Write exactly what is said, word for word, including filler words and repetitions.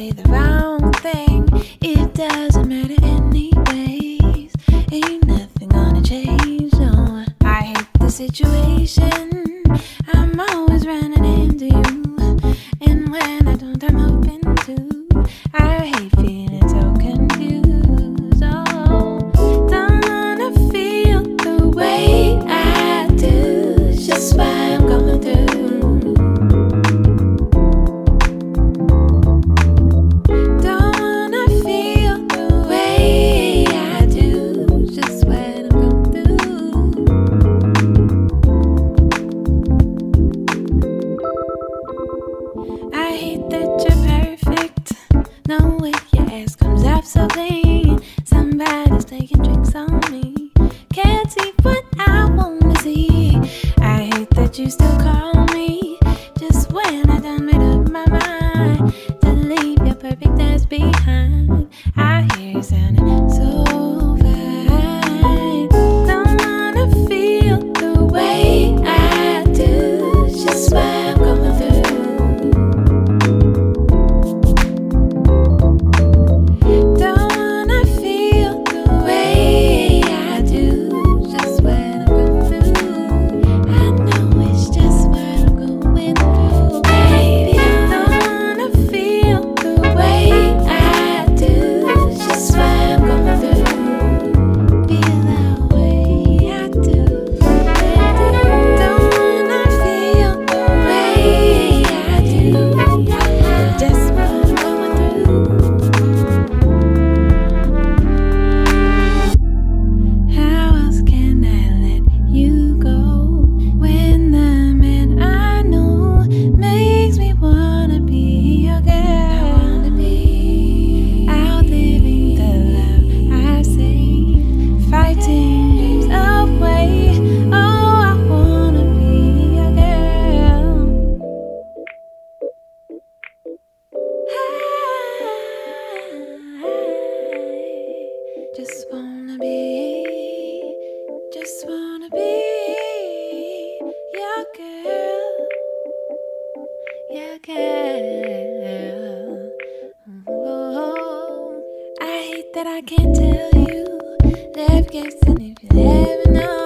say the wrong thing. It doesn't matter anyways. Ain't nothing gonna change, no. I hate the situation. I'm always running into you, and when I don't, I'm open to. I hate feeling so confused. Oh, don't wanna feel the way I do. It's just what I'm going through. I hate that you're perfect. No way your ass comes up so clean. Somebody's taking drinks on me. Can't see what I wanna see. I hate that you still call me just when I done made up my mind to leave your perfect ass behind. I hear you sounding so fine. Don't wanna feel the way I do. It's just what I'm going through. Just wanna be, just wanna be your girl, your girl. Oh, I hate that I can't tell you. Left guessing if you ever know.